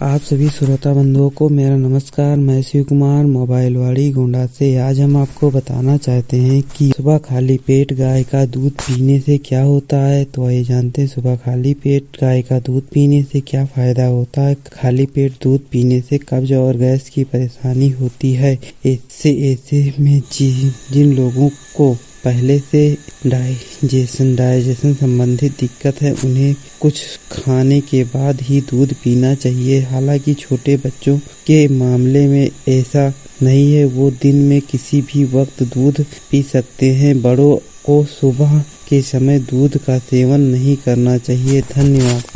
आप सभी श्रोता बंधुओं को मेरा नमस्कार। मैं शिव कुमार मोबाइलवाड़ी गोंडा से। आज हम आपको बताना चाहते हैं कि सुबह खाली पेट गाय का दूध पीने से क्या होता है। तो आइए जानते हैं सुबह खाली पेट गाय का दूध पीने से क्या फायदा होता है। खाली पेट दूध पीने से कब्ज और गैस की परेशानी होती है। ऐसे में जिन लोगों को पहले से डाइजेशन संबंधित दिक्कत है, उन्हें कुछ खाने के बाद ही दूध पीना चाहिए। हालांकि छोटे बच्चों के मामले में ऐसा नहीं है, वो दिन में किसी भी वक्त दूध पी सकते हैं। बड़ों को सुबह के समय दूध का सेवन नहीं करना चाहिए। धन्यवाद।